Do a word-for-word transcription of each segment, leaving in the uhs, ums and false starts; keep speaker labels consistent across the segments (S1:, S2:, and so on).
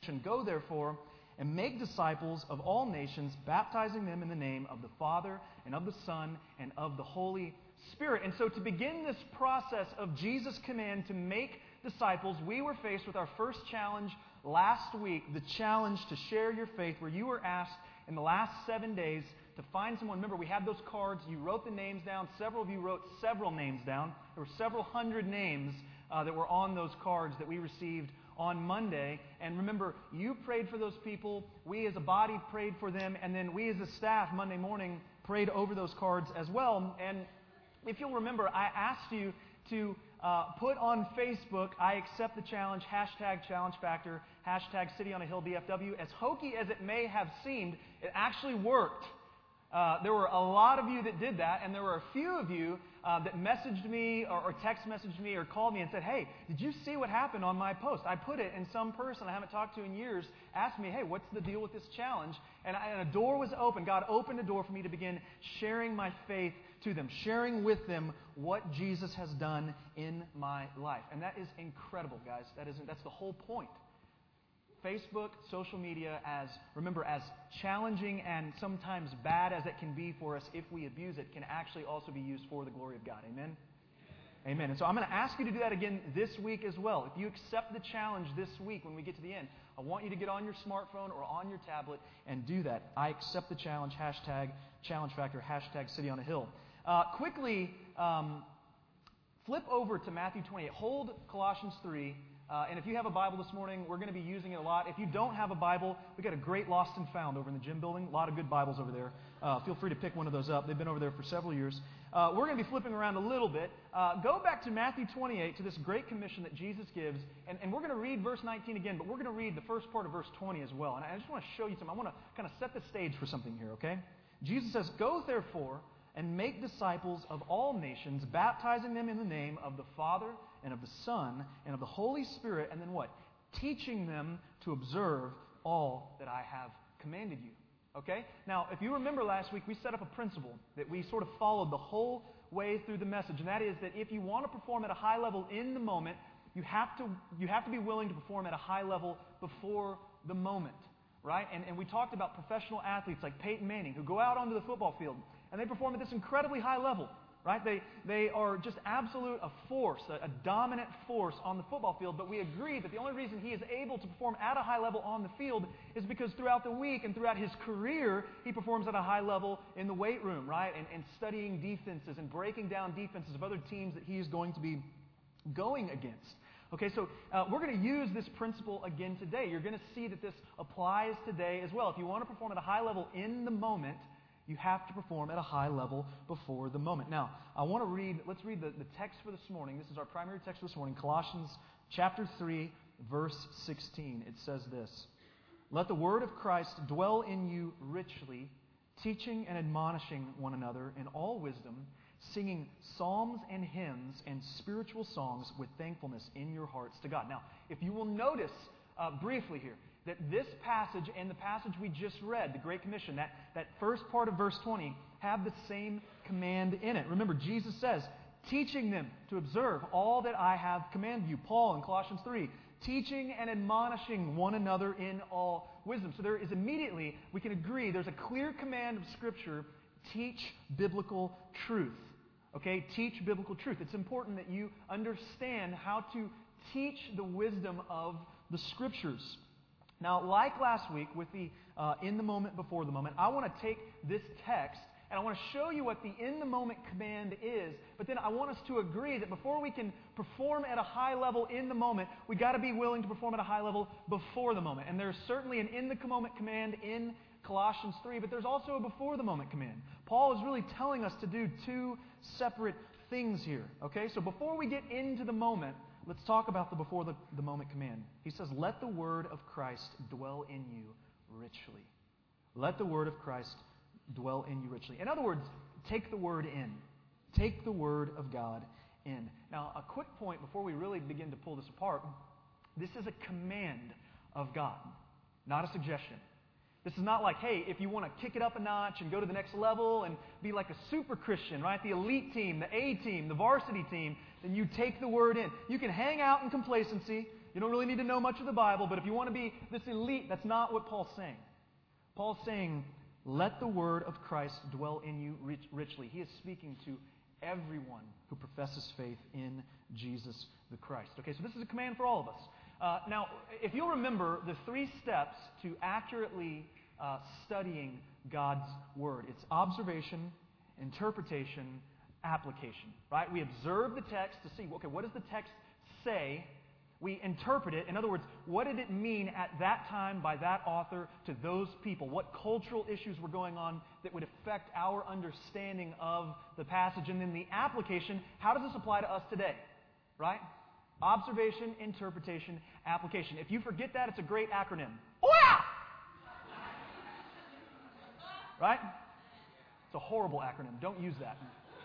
S1: Go therefore and make disciples of all nations, baptizing them in the name of the Father and of the Son and of the Holy Spirit. And so to begin this process of Jesus' command to make disciples, we were faced with our first challenge last week, the challenge to share your faith, where you were asked in the last seven days to find someone. Remember, we had those cards. You wrote the names down. Several of you wrote several names down. There were several hundred names uh, that were on those cards that we received on Monday. And remember, you prayed for those people. We as a body prayed for them. And then we as a staff Monday morning prayed over those cards as well. And if you'll remember, I asked you to uh, put on Facebook, I accept the challenge, hashtag challenge factor, hashtag city on a hill D F W. As hokey as it may have seemed, it actually worked. Uh, there were a lot of you that did that, and there were a few of you uh, that messaged me or, or text messaged me or called me and said, hey, did you see what happened on my post? I put it, and some person I haven't talked to in years asked me, hey, what's the deal with this challenge? And, I, and a door was open. God opened a door for me to begin sharing my faith to them, sharing with them what Jesus has done in my life. And that is incredible, guys. That is, that's the whole point. Facebook, social media, as remember, as challenging and sometimes bad as it can be for us if we abuse it, can actually also be used for the glory of God. Amen? Amen. And so I'm going to ask you to do that again this week as well. If you accept the challenge this week when we get to the end, I want you to get on your smartphone or on your tablet and do that. I accept the challenge, hashtag challenge factor, hashtag city on a hill. Uh, quickly, um, flip over to Matthew twenty-eight. Hold Colossians three. Uh, and if you have a Bible this morning, we're going to be using it a lot. If you don't have a Bible, we've got a great Lost and Found over in the gym building. A lot of good Bibles over there. Uh, feel free to pick one of those up. They've been over there for several years. Uh, we're going to be flipping around a little bit. Uh, go back to Matthew twenty-eight, to this great commission that Jesus gives. And, and we're going to read verse nineteen again, but we're going to read the first part of verse twenty as well. And I just want to show you something. I want to kind of set the stage for something here, okay? Jesus says, Go therefore and make disciples of all nations, baptizing them in the name of the Father and of the Son and of the Holy Spirit, and then what? Teaching them to observe all that I have commanded you. Okay? Now, if you remember last week, we set up a principle that we sort of followed the whole way through the message, and that is that if you want to perform at a high level in the moment, you have to, you have to be willing to perform at a high level before the moment. Right? And, and we talked about professional athletes like Peyton Manning who go out onto the football field and they perform at this incredibly high level. Right? They, they are just absolute a force, a, a dominant force on the football field. But we agree that the only reason he is able to perform at a high level on the field is because throughout the week and throughout his career, he performs at a high level in the weight room, right? And, and studying defenses and breaking down defenses of other teams that he is going to be going against. Okay, so uh, we're going to use this principle again today. You're going to see that this applies today as well. If you want to perform at a high level in the moment, you have to perform at a high level before the moment. Now, I want to read, let's read the, the text for this morning. This is our primary text for this morning, Colossians chapter three, verse sixteen. It says this, Let the word of Christ dwell in you richly, teaching and admonishing one another in all wisdom, singing psalms and hymns and spiritual songs with thankfulness in your hearts to God. Now, if you will notice uh, briefly here, that this passage and the passage we just read, the Great Commission, that, that first part of verse twenty, have the same command in it. Remember, Jesus says, teaching them to observe all that I have commanded you. Paul in Colossians three, teaching and admonishing one another in all wisdom. So there is immediately, we can agree, there's a clear command of Scripture, teach biblical truth. Okay, teach biblical truth. It's important that you understand how to teach the wisdom of the Scriptures. Now, like last week with the uh, in the moment, before the moment, I want to take this text and I want to show you what the in the moment command is, but then I want us to agree that before we can perform at a high level in the moment, we've got to be willing to perform at a high level before the moment. And there's certainly an in the moment command in Colossians three, but there's also a before the moment command. Paul is really telling us to do two separate things here. Okay, so before we get into the moment, let's talk about the before the, the moment command. He says, let the word of Christ dwell in you richly. Let the word of Christ dwell in you richly. In other words, take the word in. Take the word of God in. Now, a quick point before we really begin to pull this apart. This is a command of God, not a suggestion. This is not like, hey, if you want to kick it up a notch and go to the next level and be like a super Christian, right? The elite team, the A team, the varsity team, then you take the word in. You can hang out in complacency. You don't really need to know much of the Bible, but if you want to be this elite, that's not what Paul's saying. Paul's saying, let the word of Christ dwell in you rich, richly. He is speaking to everyone who professes faith in Jesus the Christ. Okay, so this is a command for all of us. Uh, now, if you'll remember the three steps to accurately uh, studying God's Word, it's observation, interpretation, application. Right? We observe the text to see, okay, what does the text say? We interpret it. In other words, what did it mean at that time by that author to those people? What cultural issues were going on that would affect our understanding of the passage? And then the application, how does this apply to us today? Right? Observation, interpretation, application. If you forget that, it's a great acronym. Wow! Right? It's a horrible acronym. Don't use that.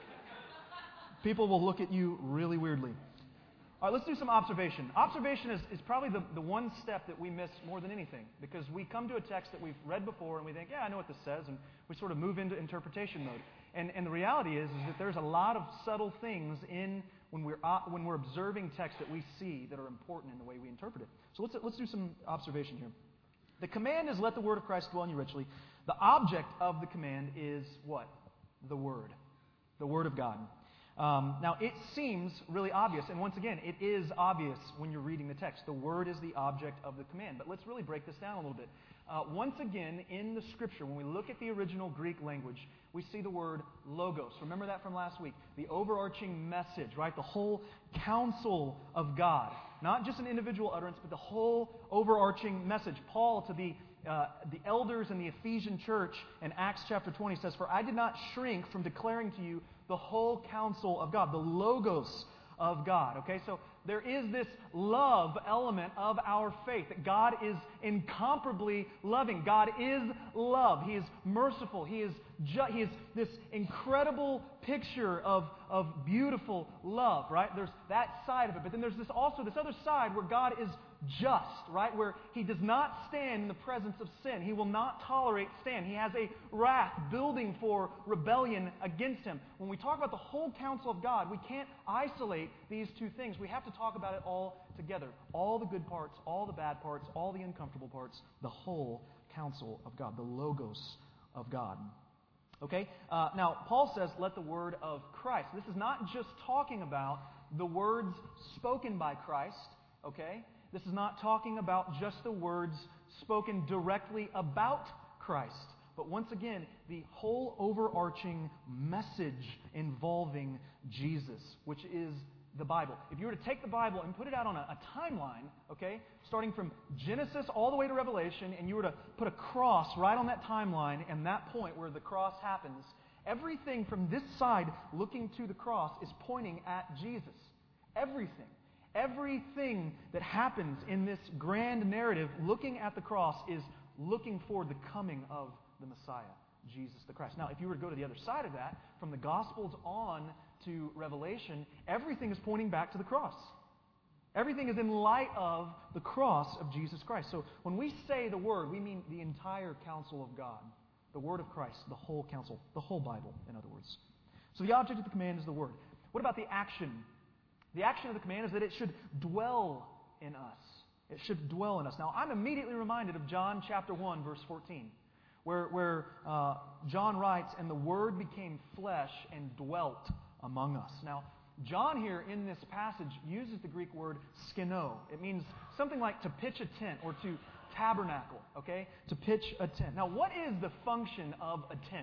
S1: People will look at you really weirdly. All right, let's do some observation. Observation is, is probably the, the one step that we miss more than anything, because we come to a text that we've read before and we think, yeah, I know what this says, and we sort of move into interpretation mode. And, and the reality is, is that there's a lot of subtle things in when we're, uh, when we're observing text that we see that are important in the way we interpret it. So let's, let's do some observation here. The command is, let the word of Christ dwell in you richly. The object of the command is what? The Word. The Word of God. Um, now, it seems really obvious, and once again, it is obvious when you're reading the text. The Word is the object of the command. But let's really break this down a little bit. Uh, once again, in the Scripture, when we look at the original Greek language, we see the word logos. Remember that from last week? The overarching message, right? The whole counsel of God. Not just an individual utterance, but the whole overarching message. Paul, to the Uh, the elders in the Ephesian church in Acts chapter twenty says, for I did not shrink from declaring to you the whole counsel of God, the logos of God. Okay, so there is this love element of our faith, that God is incomparably loving. God is love. He is merciful. He is ju- He is this incredible picture of, of beautiful love, right? There's that side of it. But then there's this also this other side where God is just, right? Where He does not stand in the presence of sin. He will not tolerate sin. He has a wrath building for rebellion against Him. When we talk about the whole counsel of God, we can't isolate these two things. We have to talk about it all together. All the good parts, all the bad parts, all the uncomfortable parts, the whole counsel of God, the logos of God. Okay? Uh, now, Paul says, let the word of Christ. This is not just talking about the words spoken by Christ, okay? This is not talking about just the words spoken directly about Christ, but once again, the whole overarching message involving Jesus, which is the Bible. If you were to take the Bible and put it out on a, a timeline, okay, starting from Genesis all the way to Revelation, and you were to put a cross right on that timeline and that point where the cross happens, everything from this side looking to the cross is pointing at Jesus. Everything. Everything that happens in this grand narrative looking at the cross is looking for the coming of the Messiah, Jesus the Christ. Now, if you were to go to the other side of that, from the Gospels on to Revelation, everything is pointing back to the cross. Everything is in light of the cross of Jesus Christ. So when we say the Word, we mean the entire counsel of God. The Word of Christ, the whole counsel, the whole Bible, in other words. So the object of the command is the Word. What about the action? The action of the command is that it should dwell in us. It should dwell in us. Now, I'm immediately reminded of John chapter one, verse fourteen, where, where uh, John writes, and the Word became flesh and dwelt among us. Now, John here in this passage uses the Greek word skino. It means something like to pitch a tent or to tabernacle, okay? To pitch a tent. Now, what is the function of a tent?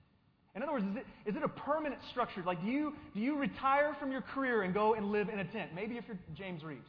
S1: In other words, is it, is it a permanent structure? Like, do you, do you retire from your career and go and live in a tent? Maybe if you're James Reeves.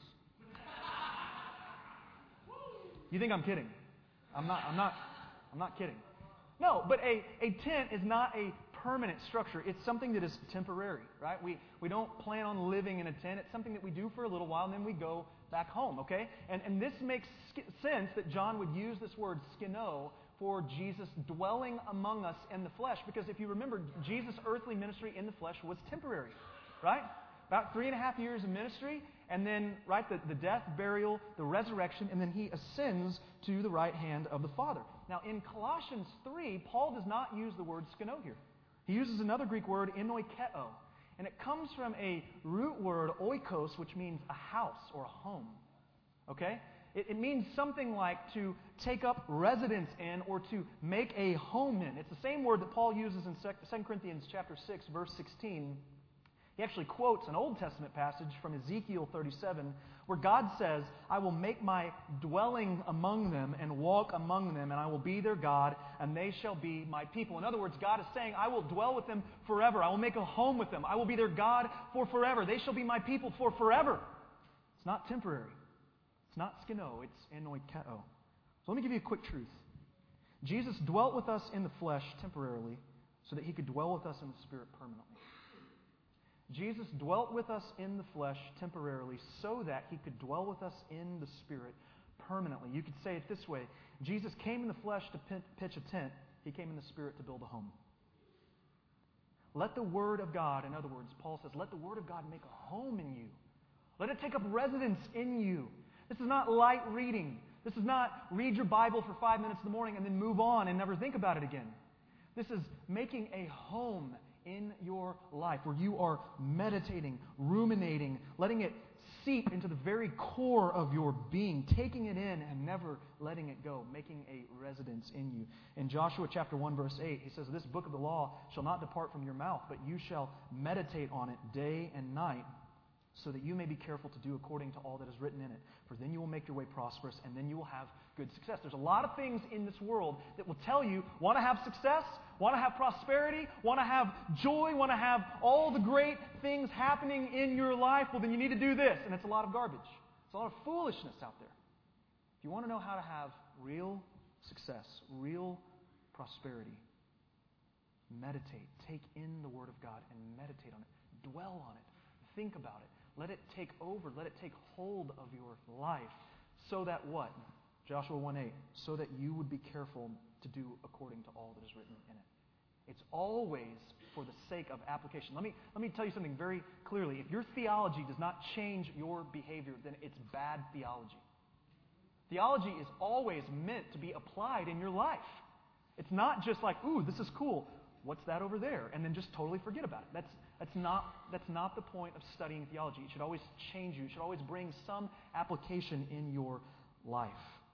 S1: You think I'm kidding? I'm not, I'm not, I'm not kidding. No, but a, a tent is not a permanent structure. It's something that is temporary, right? We, we don't plan on living in a tent. It's something that we do for a little while and then we go back home, okay? And, and this makes sense that John would use this word skino for Jesus dwelling among us in the flesh. Because if you remember, Jesus' earthly ministry in the flesh was temporary, right? About three and a half years of ministry, and then, right, the, the death, burial, the resurrection, and then He ascends to the right hand of the Father. Now, in Colossians three, Paul does not use the word skino here. He uses another Greek word, enoikeo, and it comes from a root word, oikos, which means a house or a home. Okay? It, it means something like to take up residence in or to make a home in. It's the same word that Paul uses in Second Corinthians chapter six, verse sixteen. He actually quotes an Old Testament passage from Ezekiel thirty-seven where God says, I will make my dwelling among them and walk among them, and I will be their God, and they shall be my people. In other words, God is saying, I will dwell with them forever. I will make a home with them. I will be their God for forever. They shall be my people for forever. It's not temporary. It's not skino. It's enoikeo. So let me give you a quick truth. Jesus dwelt with us in the flesh temporarily so that He could dwell with us in the Spirit permanently. Jesus dwelt with us in the flesh temporarily so that He could dwell with us in the Spirit permanently. You could say it this way. Jesus came in the flesh to pitch a tent. He came in the Spirit to build a home. Let the Word of God, in other words, Paul says, let the Word of God make a home in you. Let it take up residence in you. This is not light reading. This is not read your Bible for five minutes in the morning and then move on and never think about it again. This is making a home in your life where you are meditating, ruminating, letting it seep into the very core of your being, taking it in and never letting it go, making a residence in you. In Joshua chapter one, verse eight, he says, this book of the law shall not depart from your mouth, but you shall meditate on it day and night, so that you may be careful to do according to all that is written in it. For then you will make your way prosperous, and then you will have good success. There's a lot of things in this world that will tell you, want to have success, want to have prosperity, want to have joy, want to have all the great things happening in your life. Well, then you need to do this. And it's a lot of garbage. It's a lot of foolishness out there. If you want to know how to have real success, real prosperity, meditate. Take in the Word of God and meditate on it. Dwell on it. Think about it. Let it take over. Let it take hold of your life. So that what? Joshua one eight. So that you would be careful to do according to all that is written in it. It's always for the sake of application. Let me, let me tell you something very clearly. If your theology does not change your behavior, then it's bad theology. Theology is always meant to be applied in your life. It's not just like, ooh, this is cool. What's that over there? And then just totally forget about it. That's, that's, not, that's not the point of studying theology. It should always change you. It should always bring some application in your life.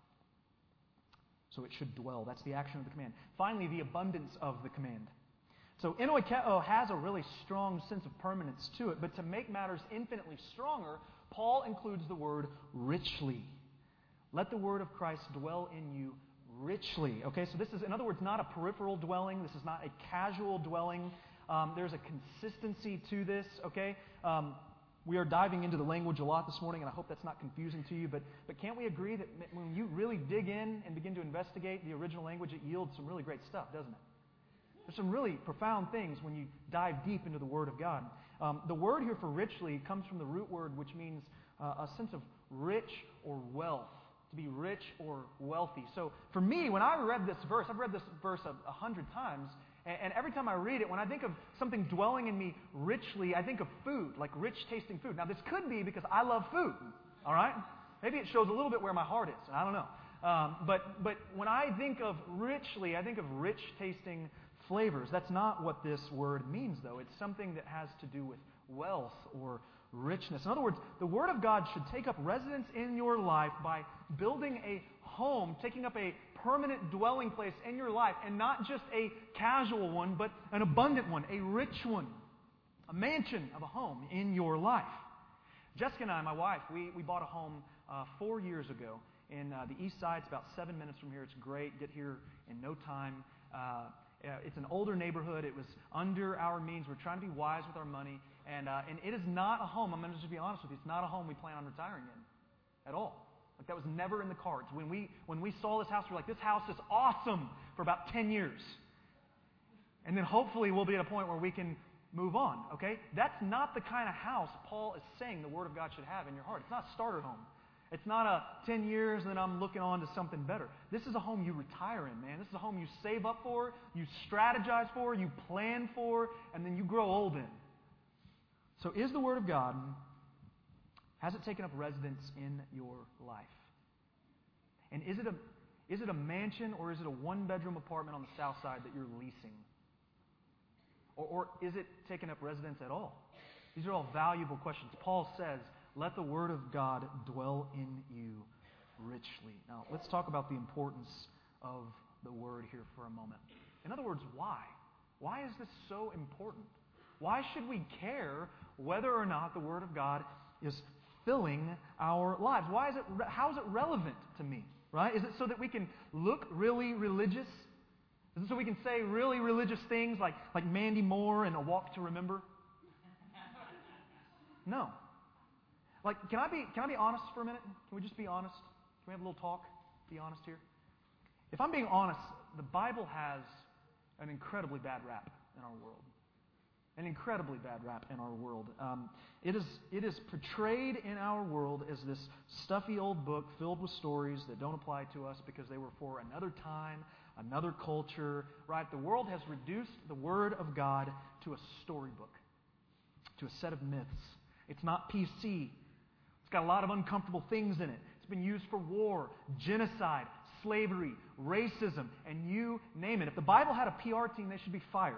S1: So it should dwell. That's the action of the command. Finally, the abundance of the command. So enoikeo has a really strong sense of permanence to it, but to make matters infinitely stronger, Paul includes the word richly. Let the word of Christ dwell in you richly. Okay, so this is, in other words, not a peripheral dwelling. This is not a casual dwelling. Um, there's a consistency to this. Okay, um, we are diving into the language a lot this morning, and I hope that's not confusing to you. But but can't we agree that when you really dig in and begin to investigate the original language, it yields some really great stuff, doesn't it? There's some really profound things when you dive deep into the Word of God. Um, the word here for richly comes from the root word, which means uh, a sense of rich or wealth. To be rich or wealthy. So for me, when I read this verse, I've read this verse a, a hundred times, and, and every time I read it, when I think of something dwelling in me richly, I think of food, like rich tasting food. Now this could be because I love food, all right? Maybe it shows a little bit where my heart is, I don't know. Um, but, but when I think of richly, I think of rich tasting flavors. That's not what this word means, though. It's something that has to do with wealth or richness. In other words, the Word of God should take up residence in your life by building a home, taking up a permanent dwelling place in your life, and not just a casual one, but an abundant one, a rich one, a mansion of a home in your life. Jessica and I, my wife, we, we bought a home uh, four years ago in uh, the east side. It's about seven minutes from here. It's great. Get here in no time. Uh, it's an older neighborhood. It was under our means. We're trying to be wise with our money. And, uh, and it is not a home, I'm going to just be honest with you, it's not a home we plan on retiring in at all. Like that was never in the cards. When we, when we saw this house, we were like, this house is awesome for about ten years. And then hopefully we'll be at a point where we can move on, okay? That's not the kind of house Paul is saying the Word of God should have in your heart. It's not a starter home. It's not a ten years and then I'm looking on to something better. This is a home you retire in, man. This is a home you save up for, you strategize for, you plan for, and then you grow old in. So is the Word of God, has it taken up residence in your life? And is it a, is it a mansion or is it a one-bedroom apartment on the south side that you're leasing? Or, or is it taking up residence at all? These are all valuable questions. Paul says, let the Word of God dwell in you richly. Now, let's talk about the importance of the Word here for a moment. In other words, why? Why is this so important? Why should we care whether or not the Word of God is filling our lives? Why is it? How is it relevant to me? Right? Is it so that we can look really religious? Is it so we can say really religious things like, like Mandy Moore and A Walk to Remember? No. Like, can I be can I be honest for a minute? Can we just be honest? Can we have a little talk? Be honest here. If I'm being honest, the Bible has an incredibly bad rap in our world. An incredibly bad rap in our world. Um, it is it is portrayed in our world as this stuffy old book filled with stories that don't apply to us because they were for another time, another culture. Right? The world has reduced the Word of God to a storybook, to a set of myths. It's not P C. It's got a lot of uncomfortable things in it. It's been used for war, genocide, slavery, racism, and you name it. If the Bible had a P R team, they should be fired.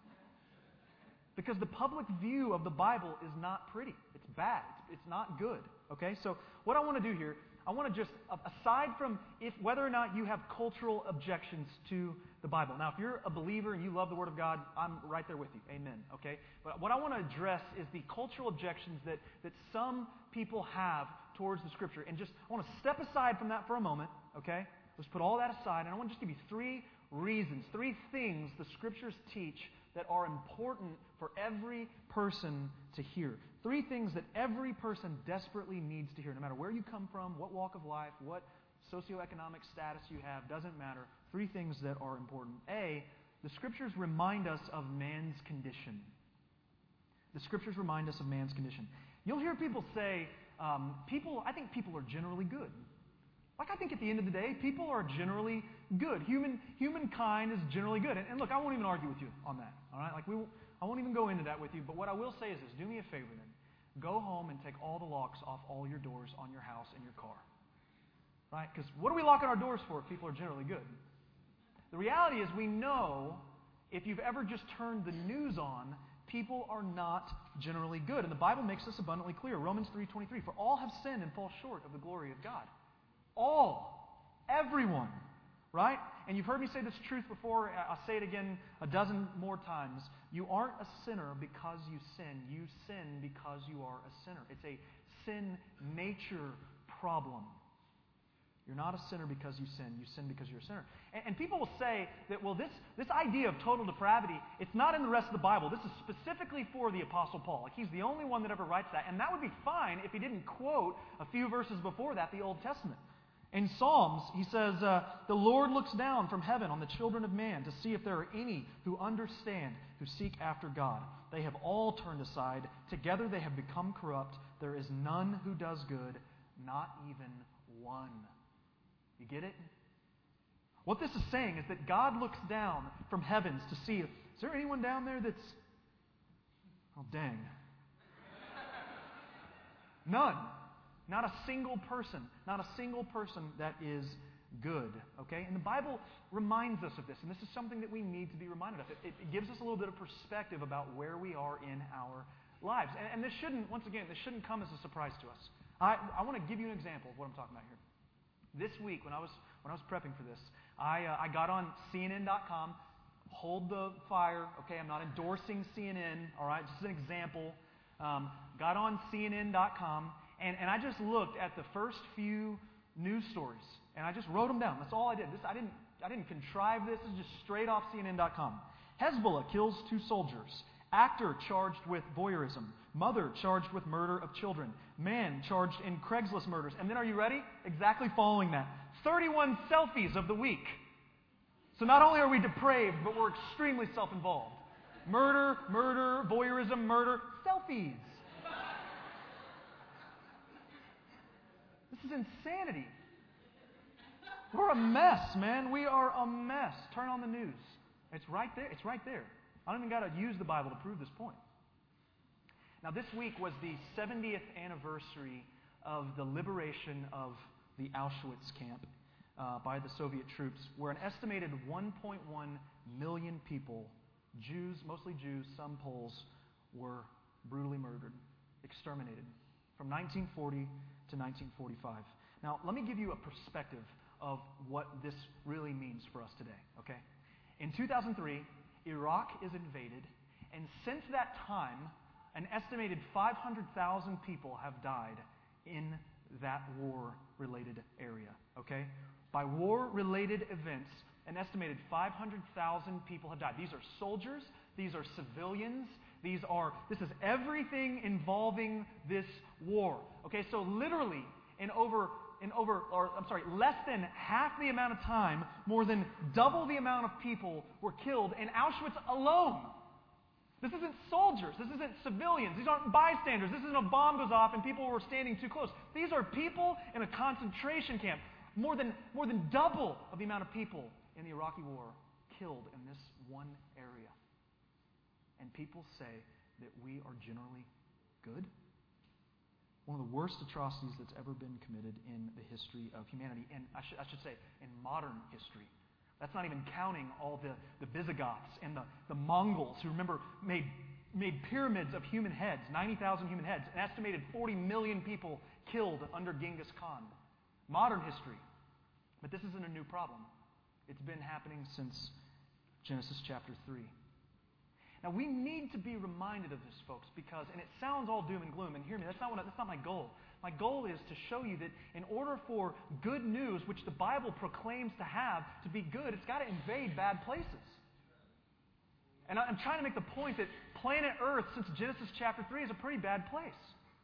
S1: Because the public view of the Bible is not pretty. It's bad. It's, it's not good. Okay? So what I want to do here, I want to just, aside from if whether or not you have cultural objections to the Bible. Now, if you're a believer and you love the Word of God, I'm right there with you. Amen. Okay? But what I want to address is the cultural objections that, that some people have towards the Scripture. And just, I want to step aside from that for a moment. Okay? Let's put all that aside. And I want to just give you three reasons, three things the Scriptures teach that are important for every person to hear. Three things that every person desperately needs to hear, no matter where you come from, what walk of life, what socioeconomic status you have, doesn't matter. Three things that are important. A, the Scriptures remind us of man's condition. The Scriptures remind us of man's condition. You'll hear people say, um, people, I think people are generally good. Like, I think at the end of the day, people are generally good. Human humankind is generally good. And, and look, I won't even argue with you on that. All right? Like, we, I won't even go into that with you. But what I will say is this: do me a favor then. Go home and take all the locks off all your doors on your house and your car. Right? Because what are we locking our doors for if people are generally good? The reality is we know if you've ever just turned the news on, people are not generally good. And the Bible makes this abundantly clear. Romans three twenty-three, for all have sinned and fall short of the glory of God. All. Everyone. Right? And you've heard me say this truth before. I'll say it again a dozen more times. You aren't a sinner because you sin. You sin because you are a sinner. It's a sin nature problem. You're not a sinner because you sin. You sin because you're a sinner. And, and people will say that, well, this, this idea of total depravity, it's not in the rest of the Bible. This is specifically for the Apostle Paul. Like, he's the only one that ever writes that. And that would be fine if he didn't quote a few verses before that, the Old Testament. In Psalms, he says, uh, the Lord looks down from heaven on the children of man to see if there are any who understand, who seek after God. They have all turned aside. Together they have become corrupt. There is none who does good, not even one. You get it? What this is saying is that God looks down from heavens to see, is there anyone down there that's, oh dang. None. Not a single person. Not a single person that is good. Okay? And the Bible reminds us of this. And this is something that we need to be reminded of. It, it gives us a little bit of perspective about where we are in our lives. And, and this shouldn't, once again, this shouldn't come as a surprise to us. I, I want to give you an example of what I'm talking about here. This week, when I was when I was prepping for this, I uh, I got on C N N dot com. Hold the fire. Okay, I'm not endorsing C N N. All right, just an example. Um, got on C N N dot com. And, and I just looked at the first few news stories, and I just wrote them down. That's all I did. This I didn't I didn't contrive this. This is just straight off C N N dot com. Hezbollah kills two soldiers. Actor charged with voyeurism. Mother charged with murder of children. Man charged in Craigslist murders. And then, are you ready? Exactly following that, thirty-one selfies of the week. So not only are we depraved, but we're extremely self-involved. Murder, murder, voyeurism, murder, selfies. This is insanity. We're a mess, man. We are a mess. Turn on the news. It's right there. It's right there. I don't even got to use the Bible to prove this point. Now, this week was the seventieth anniversary of the liberation of the Auschwitz camp uh, by the Soviet troops, where an estimated one point one million people, Jews, mostly Jews, some Poles, were brutally murdered, exterminated. from nineteen forty to nineteen forty-five. Now, let me give you a perspective of what this really means for us today, okay? In two thousand three, Iraq is invaded, and since that time, an estimated five hundred thousand people have died in that war-related area, okay? By war-related events, an estimated five hundred thousand people have died. These are soldiers, these are civilians, these are, this is everything involving this war. Okay, so literally, in over, in over, or I'm sorry, less than half the amount of time, more than double the amount of people were killed in Auschwitz alone. This isn't soldiers. This isn't civilians. These aren't bystanders. This isn't a bomb goes off and people were standing too close. These are people in a concentration camp. More than, more than double of the amount of people in the Iraqi war killed in this one area. And people say that we are generally good. One of the worst atrocities that's ever been committed in the history of humanity, and I should, I should say, in modern history. That's not even counting all the, the Visigoths and the, the Mongols who, remember, made, made pyramids of human heads, ninety thousand human heads, an estimated forty million people killed under Genghis Khan. Modern history. But this isn't a new problem. It's been happening since Genesis chapter three. Now, we need to be reminded of this, folks, because, and it sounds all doom and gloom, and hear me, that's not, what I, that's not my goal. My goal is to show you that in order for good news, which the Bible proclaims to have, to be good, it's got to invade bad places. And I'm trying to make the point that planet Earth, since Genesis chapter three, is a pretty bad place.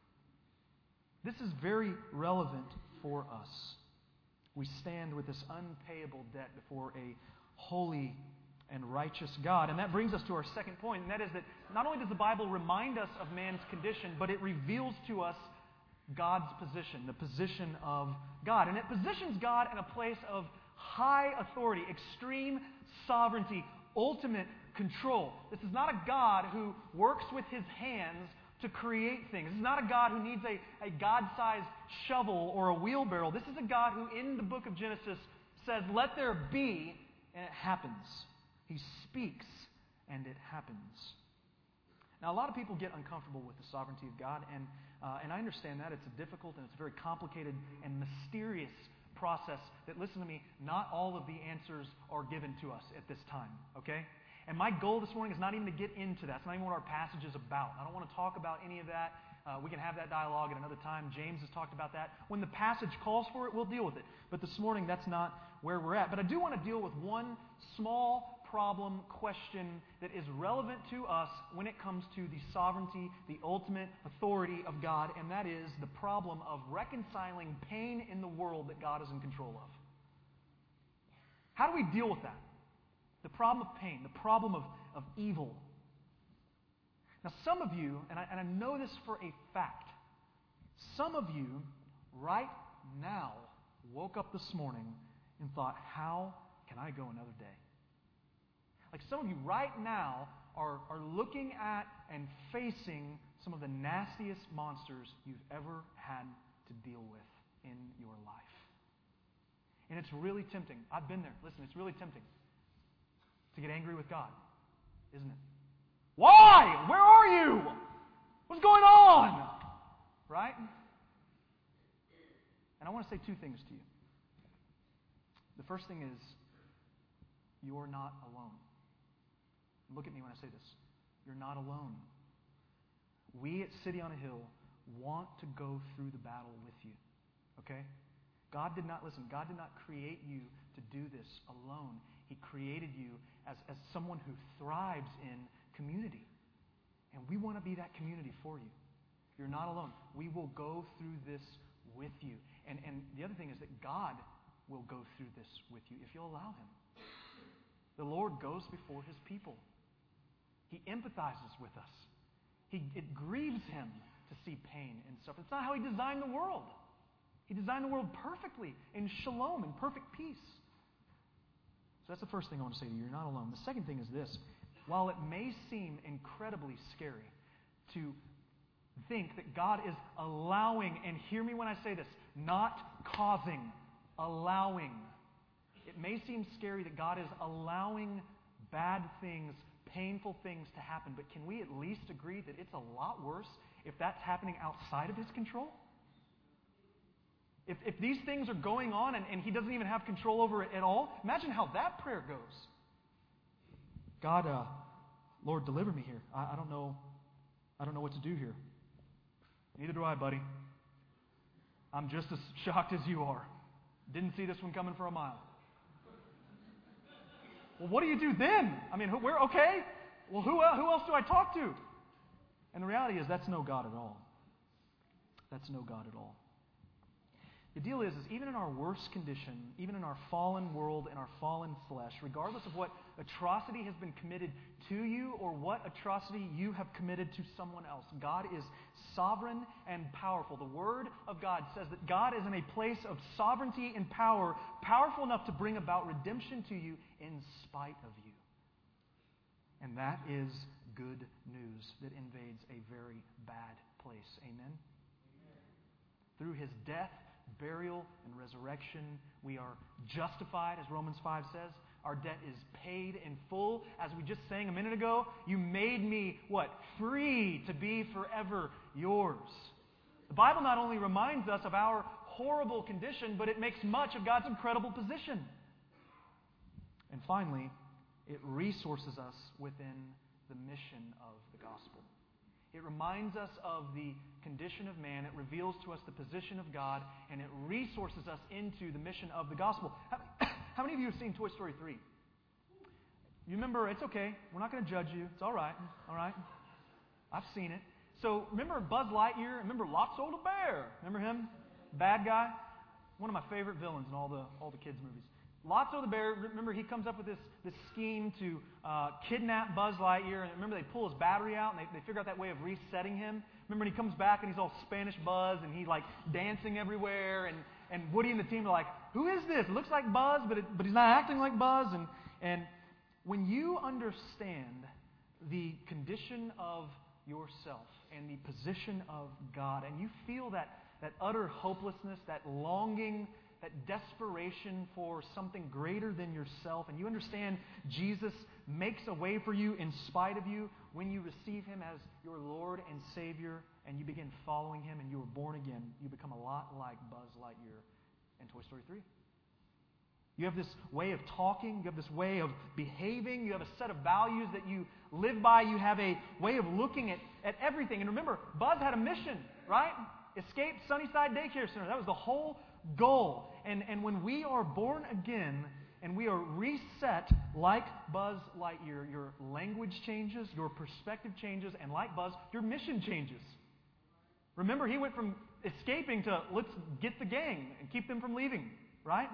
S1: This is very relevant for us. We stand with this unpayable debt before a holy and righteous God. And that brings us to our second point, and that is that not only does the Bible remind us of man's condition, but it reveals to us God's position, the position of God. And it positions God in a place of high authority, extreme sovereignty, ultimate control. This is not a God who works with his hands to create things. This is not a God who needs a, a God-sized shovel or a wheelbarrow. This is a God who, in the book of Genesis, says, "Let there be," and it happens. He speaks, and it happens. Now, a lot of people get uncomfortable with the sovereignty of God, and, uh, and I understand that. It's a difficult and it's a very complicated and mysterious process that, listen to me, not all of the answers are given to us at this time, okay? And my goal this morning is not even to get into that. It's not even what our passage is about. I don't want to talk about any of that. Uh, we can have that dialogue at another time. James has talked about that. When the passage calls for it, we'll deal with it. But this morning, that's not where we're at. But I do want to deal with one small problem, question that is relevant to us when it comes to the sovereignty, the ultimate authority of God, and that is the problem of reconciling pain in the world that God is in control of. How do we deal with that? The problem of pain, the problem of, of evil. Now, some of you, and I, and I know this for a fact, some of you right now woke up this morning and thought, how can I go another day? Like some of you right now are, are looking at and facing some of the nastiest monsters you've ever had to deal with in your life. And it's really tempting. I've been there. Listen, it's really tempting to get angry with God, isn't it? Why? Where are you? What's going on? Right? And I want to say two things to you. The first thing is, you're not alone. Look at me when I say this. You're not alone. We at City on a Hill want to go through the battle with you. Okay? God did not, listen, God did not create you to do this alone. He created you as, as someone who thrives in community. And we want to be that community for you. You're not alone. We will go through this with you. And, and the other thing is that God will go through this with you if you'll allow Him. The Lord goes before His people. He empathizes with us. He, it grieves Him to see pain and suffering. It's not how He designed the world. He designed the world perfectly in shalom, in perfect peace. So that's the first thing I want to say to you. You're not alone. The second thing is this. While it may seem incredibly scary to think that God is allowing, and hear me when I say this, not causing, allowing. It may seem scary that God is allowing bad things, painful things to happen, but can we at least agree that it's a lot worse if that's happening outside of His control? If, if these things are going on and, and He doesn't even have control over it at all, imagine how that prayer goes. God, uh, Lord, deliver me here. I, I don't know. I don't know what to do here. Neither do I, buddy. I'm just as shocked as you are. Didn't see this one coming for a mile. Well, what do you do then? I mean, who, we're okay. Well, who, who else do I talk to? And the reality is that's no God at all. That's no God at all. The deal is, is even in our worst condition, even in our fallen world, in our fallen flesh, regardless of what atrocity has been committed to you or what atrocity you have committed to someone else, God is sovereign and powerful. The Word of God says that God is in a place of sovereignty and power, powerful enough to bring about redemption to you in spite of you. And that is good news that invades a very bad place. Amen? Amen. Through His death, burial, and resurrection, we are justified, as Romans five says. Our debt is paid in full. As we just sang a minute ago, you made me, what? Free to be forever yours. The Bible not only reminds us of our horrible condition, but it makes much of God's incredible position. And finally, it resources us within the mission of the gospel. It reminds us of the condition of man. It reveals to us the position of God, and it resources us into the mission of the gospel. How, how many of you have seen Toy Story three? You remember, it's okay. We're not going to judge you. It's all right. All right? I've seen it. So remember Buzz Lightyear? Remember Lotso the Bear? Remember him? Bad guy? One of my favorite villains in all the all the kids' movies. Lotso the Bear, remember, he comes up with this, this scheme to uh, kidnap Buzz Lightyear. And remember, they pull his battery out, and they, they figure out that way of resetting him. Remember, when he comes back, and he's all Spanish Buzz, and he's, like, dancing everywhere. And, and Woody and the team are like, who is this? It looks like Buzz, but, it, but he's not acting like Buzz. And, and when you understand the condition of yourself and the position of God, and you feel that, that utter hopelessness, that longing, that desperation for something greater than yourself, and you understand Jesus makes a way for you in spite of you when you receive Him as your Lord and Savior, and you begin following Him and you are born again, you become a lot like Buzz Lightyear in Toy Story three. You have this way of talking, you have this way of behaving, you have a set of values that you live by, you have a way of looking at, at everything. And remember, Buzz had a mission, right? Escape Sunnyside Daycare Center. That was the whole goal. And, and when we are born again and we are reset like Buzz Lightyear, your language changes, your perspective changes, and like Buzz, your mission changes. Remember, he went from escaping to let's get the gang and keep them from leaving, right?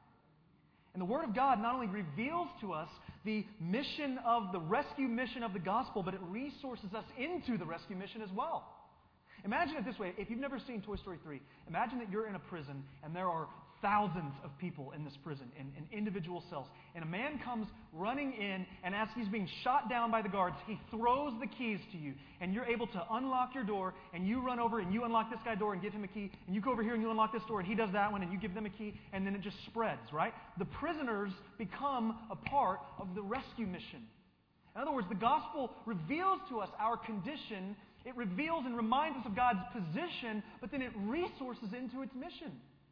S1: And the Word of God not only reveals to us the mission of the rescue mission of the gospel, but it resources us into the rescue mission as well. Imagine it this way. If you've never seen Toy Story three, imagine that you're in a prison and there are thousands of people in this prison in, in individual cells. And a man comes running in, and as he's being shot down by the guards, he throws the keys to you. And you're able to unlock your door, and you run over and you unlock this guy's door and give him a key. And you go over here and you unlock this door, and he does that one, and you give them a key, and then it just spreads, right? The prisoners become a part of the rescue mission. In other words, the gospel reveals to us our condition. It reveals and reminds us of God's position, but then it resources into its mission.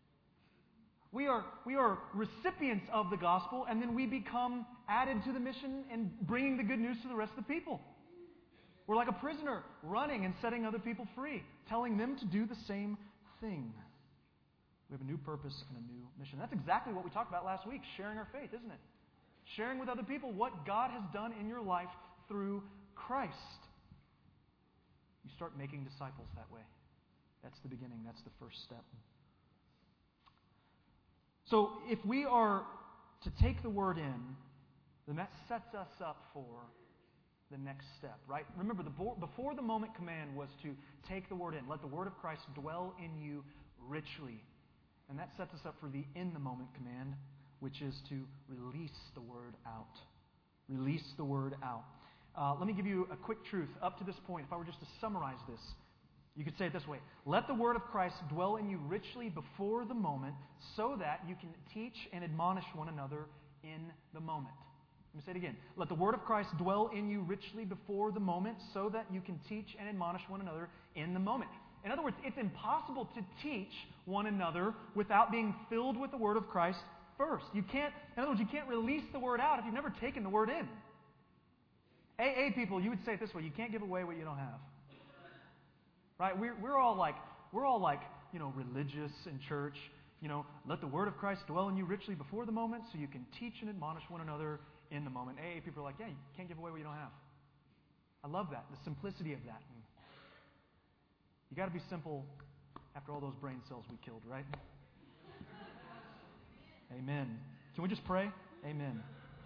S1: We are, we are recipients of the gospel, and then we become added to the mission and bringing the good news to the rest of the people. We're like a prisoner running and setting other people free, telling them to do the same thing. We have a new purpose and a new mission. That's exactly what we talked about last week, sharing our faith, isn't it? Sharing with other people what God has done in your life through Christ. You start making disciples that way. That's the beginning. That's the first step. So if we are to take the Word in, then that sets us up for the next step, right? Remember, the before the moment command was to take the Word in. Let the Word of Christ dwell in you richly. And that sets us up for the in the moment command, which is to release the Word out. Release the Word out. Uh, let me give you a quick truth. Up to this point, if I were just to summarize this, you could say it this way. Let the Word of Christ dwell in you richly before the moment so that you can teach and admonish one another in the moment. Let me say it again. Let the word of Christ dwell in you richly before the moment so that you can teach and admonish one another in the moment. In other words, it's impossible to teach one another without being filled with the word of Christ first. You can't, in other words, you can't release the word out if you've never taken the word in. A A people, you would say it this way: you can't give away what you don't have. Right? We're, we're all like, we're all like, you know, religious in church. You know, let the word of Christ dwell in you richly before the moment so you can teach and admonish one another in the moment. A A people are like, yeah, you can't give away what you don't have. I love that, the simplicity of that. And you got to be simple after all those brain cells we killed, right? Amen. Can we just pray? Amen.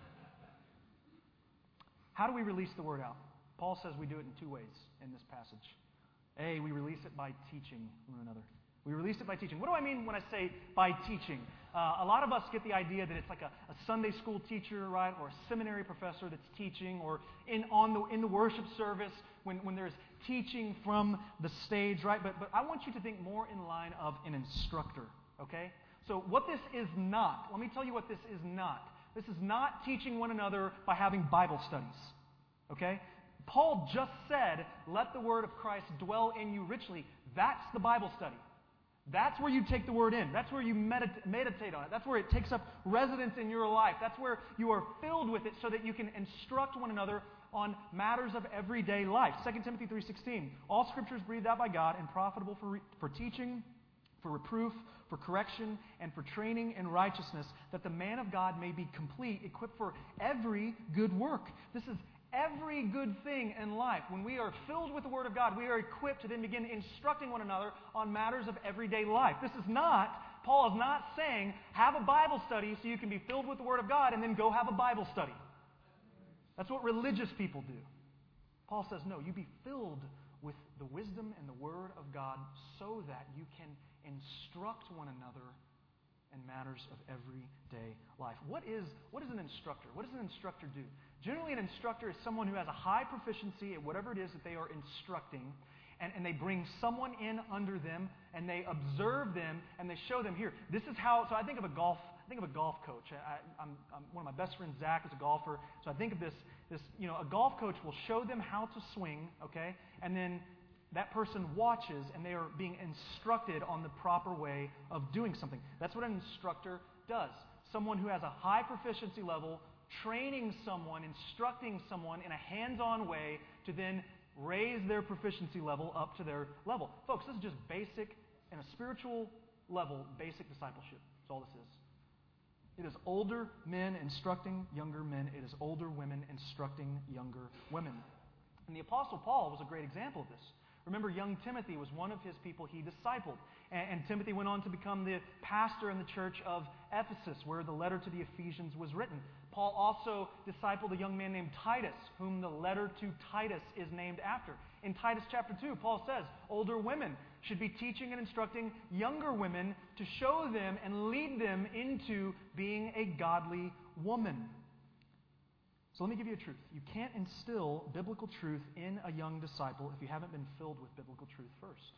S1: How do we release the word out? Paul says we do it in two ways in this passage. A, we release it by teaching one another. We release it by teaching. What do I mean when I say by teaching? Uh, a lot of us get the idea that it's like a, a Sunday school teacher, right, or a seminary professor that's teaching, or in on the in the worship service when, when there's teaching from the stage, right? But but I want you to think more in line of an instructor, okay? So what this is not, let me tell you what this is not. This is not teaching one another by having Bible studies, okay? Paul just said, let the word of Christ dwell in you richly. That's the Bible study. That's where you take the word in. That's where you medit- meditate on it. That's where it takes up residence in your life. That's where you are filled with it so that you can instruct one another on matters of everyday life. Second Timothy three sixteen. All Scripture is breathed out by God and profitable for, re- for teaching, for reproof, for correction, and for training in righteousness, that the man of God may be complete, equipped for every good work. This is every good thing in life. When we are filled with the Word of God, we are equipped to then begin instructing one another on matters of everyday life. This is not, Paul is not saying, have a Bible study so you can be filled with the Word of God and then go have a Bible study. That's what religious people do. Paul says, no, you be filled with the wisdom and the Word of God so that you can instruct one another in matters of everyday life. What is, what is an instructor? What does an instructor do? Generally, an instructor is someone who has a high proficiency at whatever it is that they are instructing, and, and they bring someone in under them, and they observe them, and they show them, here, this is how, so I think of a golf, I think of a golf coach. I, I'm, I'm, one of my best friends, Zach, is a golfer, so I think of this, this, you know, a golf coach will show them how to swing, okay, and then that person watches, and they are being instructed on the proper way of doing something. That's what an instructor does. Someone who has a high proficiency level, training someone, instructing someone in a hands-on way to then raise their proficiency level up to their level. Folks, this is just basic, in a spiritual level, basic discipleship. That's all this is. It is older men instructing younger men. It is older women instructing younger women. And the Apostle Paul was a great example of this. Remember, young Timothy was one of his people he discipled. And, and Timothy went on to become the pastor in the church of Ephesus, where the letter to the Ephesians was written. Paul also discipled a young man named Titus, whom the letter to Titus is named after. In Titus chapter two, Paul says, older women should be teaching and instructing younger women to show them and lead them into being a godly woman. So let me give you a truth. You can't instill biblical truth in a young disciple if you haven't been filled with biblical truth first.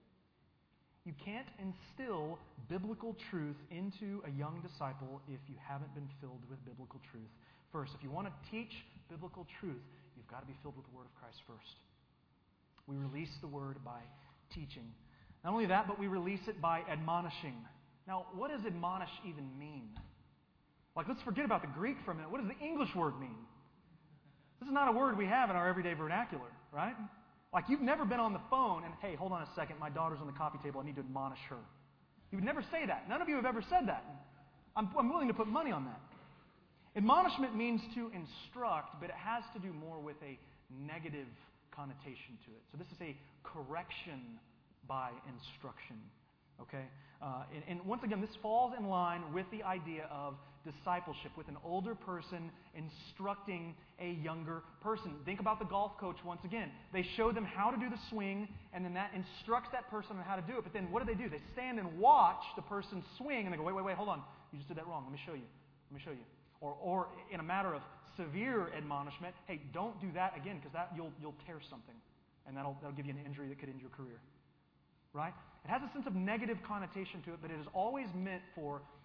S1: You can't instill biblical truth into a young disciple if you haven't been filled with biblical truth first. If you want to teach biblical truth, you've got to be filled with the Word of Christ first. We release the Word by teaching. Not only that, but we release it by admonishing. Now, what does admonish even mean? Like, let's forget about the Greek for a minute. What does the English word mean? This is not a word we have in our everyday vernacular, right? Like, you've never been on the phone and, hey, hold on a second, my daughter's on the coffee table, I need to admonish her. You would never say that. None of you have ever said that. I'm, I'm willing to put money on that. Admonishment means to instruct, but it has to do more with a negative connotation to it. So this is a correction by instruction. Okay? Uh, and, and once again, this falls in line with the idea of discipleship, with an older person instructing a younger person. Think about the golf coach once again. They show them how to do the swing, and then that instructs that person on how to do it. But then what do they do? They stand and watch the person swing, and they go, wait, wait, wait, hold on. You just did that wrong. Let me show you. Let me show you. Or, or in a matter of severe admonishment, hey, don't do that again, because that you'll you'll tear something, and that'll that'll give you an injury that could end your career. Right? It has a sense of negative connotation to it, but it is always meant for,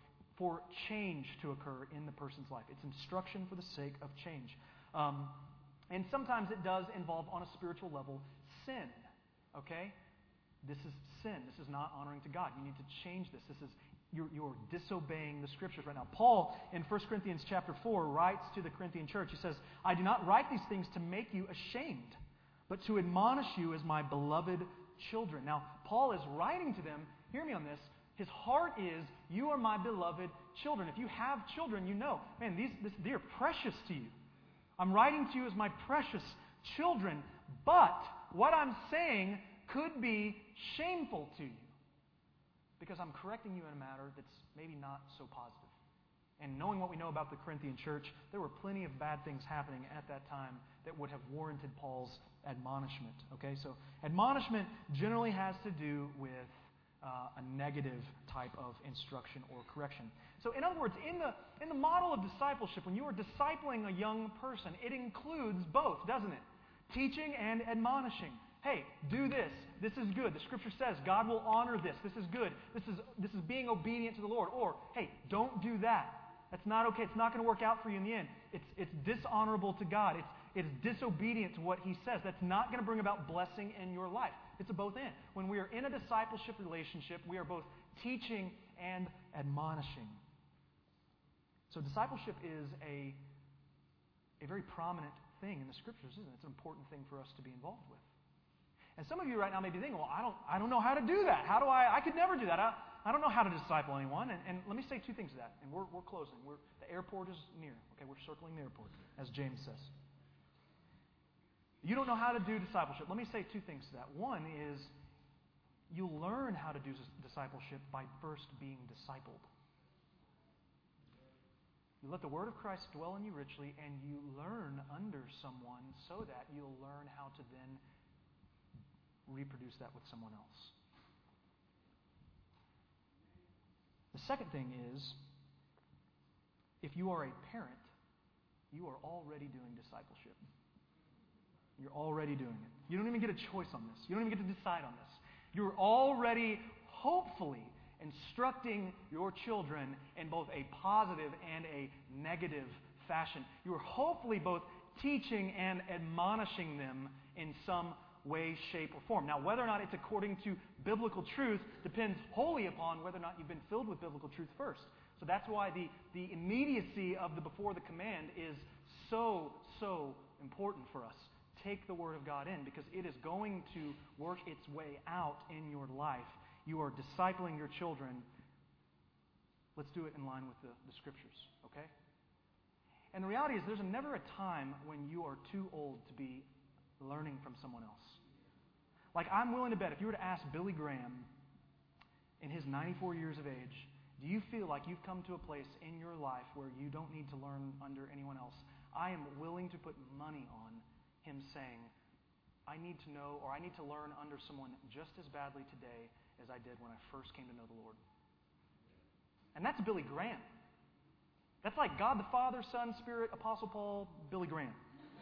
S1: for change to occur in the person's life. It's instruction for the sake of change. Um, and sometimes it does involve, on a spiritual level, sin. Okay? This is sin. This is not honoring to God. You need to change this. This is you're, you're disobeying the Scriptures right now. Paul, in First Corinthians chapter four, writes to the Corinthian church. He says, I do not write these things to make you ashamed, but to admonish you as my beloved children. Now, Paul is writing to them, hear me on this, his heart is, you are my beloved children. If you have children, you know, man, these, this, they're precious to you. I'm writing to you as my precious children, but what I'm saying could be shameful to you because I'm correcting you in a matter that's maybe not so positive. And knowing what we know about the Corinthian church, there were plenty of bad things happening at that time that would have warranted Paul's admonishment. Okay, so admonishment generally has to do with uh, a negative type of instruction or correction. So in other words, in the in the model of discipleship, when you are discipling a young person, it includes both, doesn't it? Teaching and admonishing. Hey, do this. This is good. The Scripture says God will honor this. This is good. This is this is being obedient to the Lord. Or, hey, don't do that. That's not okay. It's not going to work out for you in the end. It's it's dishonorable to God. It's it's disobedient to what He says. That's not going to bring about blessing in your life. It's a both and. When we are in a discipleship relationship, we are both teaching and admonishing. So discipleship is a a very prominent thing in the Scriptures, isn't it? It's an important thing for us to be involved with. And some of you right now may be thinking, well, I don't I don't know how to do that. How do I, I could never do that. I, I don't know how to disciple anyone. And, and let me say two things to that. And we're, we're closing. We're, the airport is near. Okay, we're circling the airport, as James says. You don't know how to do discipleship. Let me say two things to that. One is you learn how to do discipleship by first being discipled. You let the Word of Christ dwell in you richly, and you learn under someone so that you'll learn how to then reproduce that with someone else. The second thing is, if you are a parent, you are already doing discipleship. You're already doing it. You don't even get a choice on this. You don't even get to decide on this. You're already, hopefully, instructing your children in both a positive and a negative fashion. You are hopefully both teaching and admonishing them in some way, shape, or form. Now, whether or not it's according to biblical truth depends wholly upon whether or not you've been filled with biblical truth first. So that's why the, the immediacy of the before the command is so, so important for us. Take the Word of God in because it is going to work its way out in your life. You are discipling your children. Let's do it in line with the, the Scriptures, okay? And the reality is there's never a time when you are too old to be learning from someone else. Like, I'm willing to bet if you were to ask Billy Graham in his ninety-four years of age, do you feel like you've come to a place in your life where you don't need to learn under anyone else? I am willing to put money on him saying, I need to know or I need to learn under someone just as badly today as I did when I first came to know the Lord. And that's Billy Graham. That's like God the Father, Son, Spirit, Apostle Paul, Billy Graham.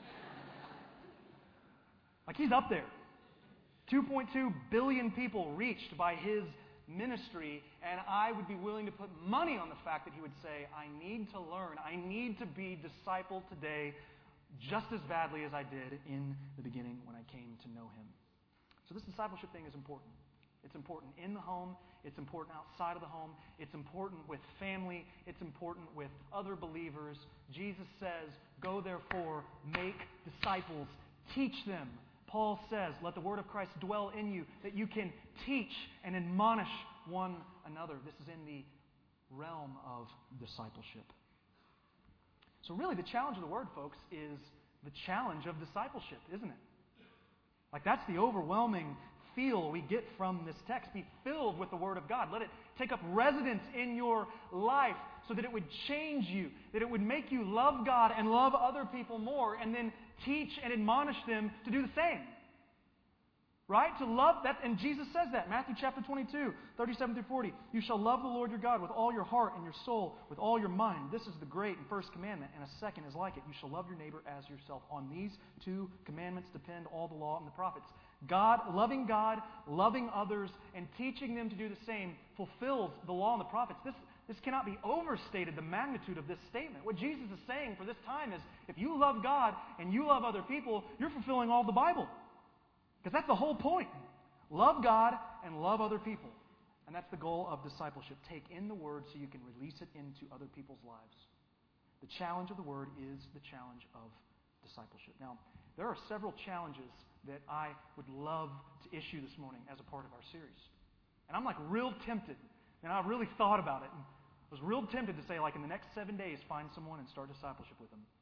S1: Like, he's up there. two point two billion people reached by his ministry, and I would be willing to put money on the fact that he would say, I need to learn. I need to be discipled today just as badly as I did in the beginning when I came to know him. So this discipleship thing is important. It's important in the home. It's important outside of the home. It's important with family. It's important with other believers. Jesus says, go therefore, make disciples, teach them. Paul says, let the word of Christ dwell in you, that you can teach and admonish one another. This is in the realm of discipleship. So really the challenge of the word, folks, is the challenge of discipleship, isn't it? Like, that's the overwhelming feel we get from this text. Be filled with the Word of God. Let it take up residence in your life so that it would change you, that it would make you love God and love other people more, and then teach and admonish them to do the same. Right? To love that, and Jesus says that, Matthew chapter twenty-two, thirty-seven through forty. You shall love the Lord your God with all your heart and your soul, with all your mind. This is the great and first commandment, and a second is like it. You shall love your neighbor as yourself. On these two commandments depend all the law and the prophets. God, loving God, loving others, and teaching them to do the same fulfills the law and the prophets. This, This cannot be overstated, the magnitude of this statement. What Jesus is saying for this time is, if you love God and you love other people, you're fulfilling all the Bible. Because that's the whole point. Love God and love other people. And that's the goal of discipleship. Take in the Word so you can release it into other people's lives. The challenge of the Word is the challenge of discipleship. Now, there are several challenges that I would love to issue this morning as a part of our series. And I'm like real tempted. And I really thought about it. And I was real tempted to say, like, in the next seven days, find someone and start discipleship with them.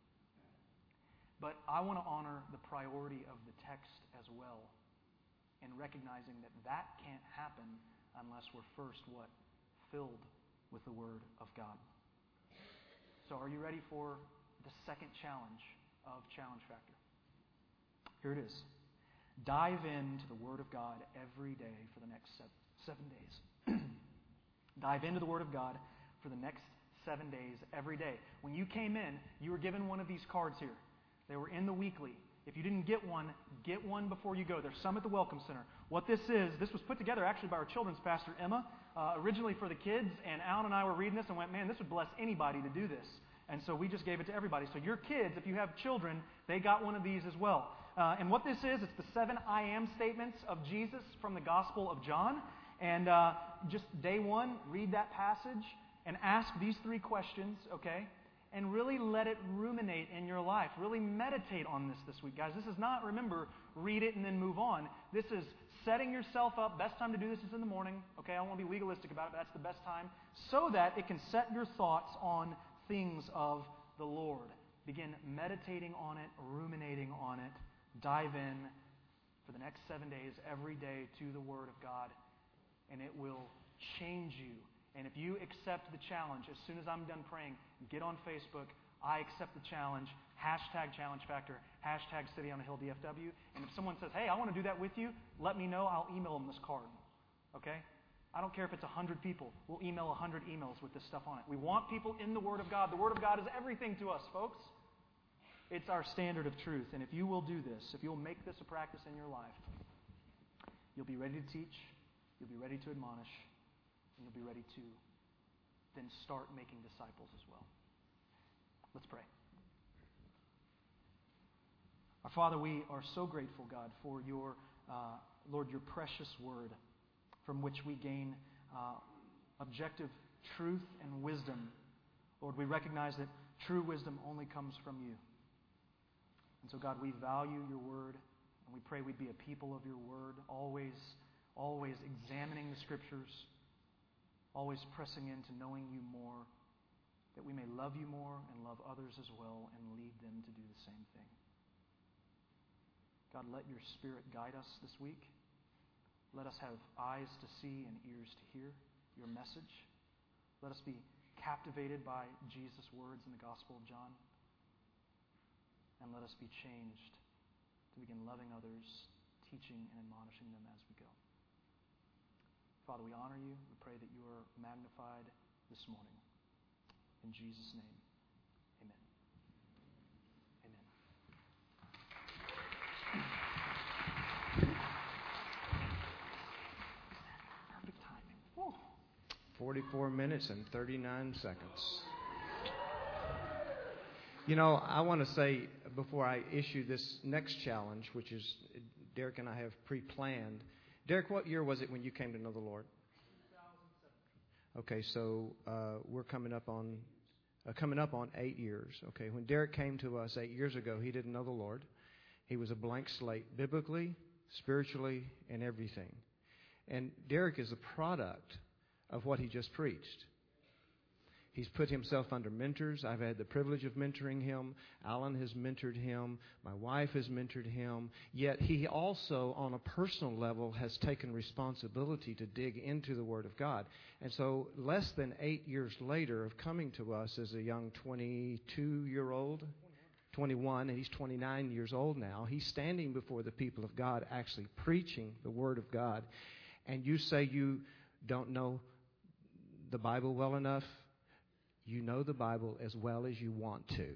S1: But I want to honor the priority of the text as well, and recognizing that that can't happen unless we're first what? Filled with the Word of God. So are you ready for the second challenge of Challenge Factor? Here it is. Dive into the Word of God every day for the next seven, seven days. Dive into the Word of God for the next seven days every day. When you came in, you were given one of these cards here. They were in the weekly. If you didn't get one, get one before you go. There's some at the Welcome Center. What this is, this was put together actually by our children's pastor, Emma, uh, originally for the kids, and Alan and I were reading this and went, man, this would bless anybody to do this. And so we just gave it to everybody. So your kids, if you have children, they got one of these as well. Uh, and what this is, it's the seven I am statements of Jesus from the Gospel of John. And uh, just day one, read that passage and ask these three questions, okay? And really let it ruminate in your life. Really meditate on this this week, guys. This is not, remember, read it and then move on. This is setting yourself up. Best time to do this is in the morning. Okay, I don't want to be legalistic about it, but that's the best time. So that it can set your thoughts on things of the Lord. Begin meditating on it, ruminating on it. Dive in for the next seven days, every day, to the Word of God. And it will change you. And if you accept the challenge, as soon as I'm done praying, get on Facebook. I accept the challenge. Hashtag Challenge Factor. Hashtag City on the Hill D F W. And if someone says, hey, I want to do that with you, let me know. I'll email them this card. Okay? I don't care if it's one hundred people. We'll email one hundred emails with this stuff on it. We want people in the Word of God. The Word of God is everything to us, folks. It's our standard of truth. And if you will do this, if you'll make this a practice in your life, you'll be ready to teach. You'll be ready to admonish. And you'll be ready to then start making disciples as well. Let's pray. Our Father, we are so grateful, God, for your, uh, Lord, your precious word from which we gain uh, objective truth and wisdom. Lord, we recognize that true wisdom only comes from you. And so, God, we value your word, and we pray we'd be a people of your word, always, always examining the Scriptures, always pressing into knowing you more, that we may love you more and love others as well and lead them to do the same thing. God, let your Spirit guide us this week. Let us have eyes to see and ears to hear your message. Let us be captivated by Jesus' words in the Gospel of John. And let us be changed to begin loving others, teaching and admonishing them as we go. Father, we honor you. We pray that you are magnified this morning. In Jesus' name, amen. Amen. Perfect timing. Woo.
S2: forty-four minutes and thirty-nine seconds. You know, I want to say, before I issue this next challenge, which is Derek and I have pre-planned. Derek, what year was it when you came to know the Lord?
S1: two thousand seven.
S2: Okay, so uh, we're coming up on uh, coming up on eight years. Okay, when Derek came to us eight years ago, he didn't know the Lord. He was a blank slate, biblically, spiritually, and everything. And Derek is a product of what he just preached. He's put himself under mentors. I've had the privilege of mentoring him. Alan has mentored him. My wife has mentored him. Yet he also, on a personal level, has taken responsibility to dig into the Word of God. And so less than eight years later of coming to us as a young twenty-two-year-old, twenty-one, and he's twenty-nine years old now, he's standing before the people of God actually preaching the Word of God. And you say you don't know the Bible well enough? You know the Bible as well as you want to.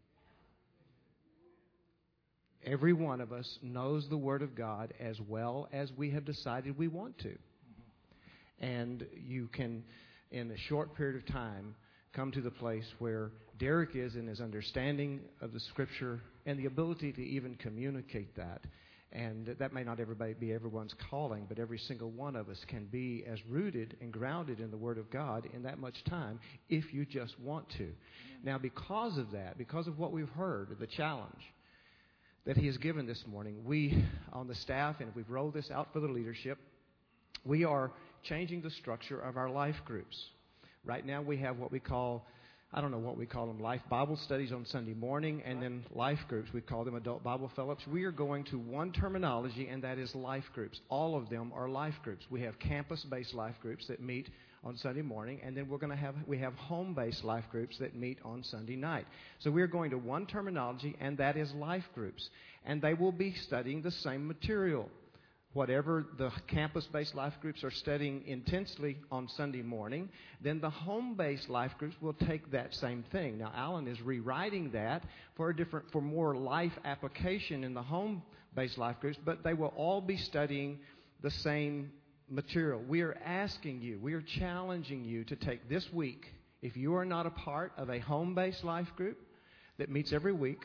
S2: Every one of us knows the Word of God as well as we have decided we want to. And you can in a short period of time, come to the place where Derek is in his understanding of the Scripture and the ability to even communicate that. And that may not everybody be everyone's calling, but every single one of us can be as rooted and grounded in the Word of God in that much time if you just want to. Now, because of that, because of what we've heard, the challenge that he has given this morning, we on the staff, and we've rolled this out for the leadership, we are changing the structure of our life groups. Right now we have what we call, I don't know what we call them, life Bible studies on Sunday morning, and then life groups. We call them adult Bible fellowships. We are going to one terminology, and that is life groups. All of them are life groups. We have campus-based life groups that meet on Sunday morning, and then we're going to have we have home-based life groups that meet on Sunday night. So we're going to one terminology, and that is life groups. And they will be studying the same material. Whatever the campus-based life groups are studying intensely on Sunday morning, then the home-based life groups will take that same thing. Now, Alan is rewriting that for a different, for more life application in the home-based life groups, but they will all be studying the same material. We are asking you, we are challenging you to take this week, if you are not a part of a home-based life group that meets every week,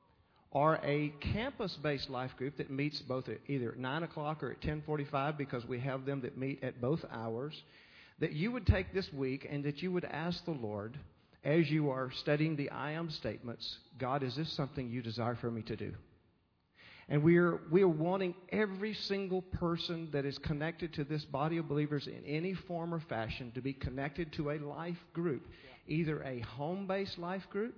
S2: or a campus-based life group that meets both at either at nine o'clock or at ten forty-five, because we have them that meet at both hours, that you would take this week and that you would ask the Lord, as you are studying the I am statements, God, is this something you desire for me to do? And we are, we are wanting every single person that is connected to this body of believers in any form or fashion to be connected to a life group, either a home-based life group,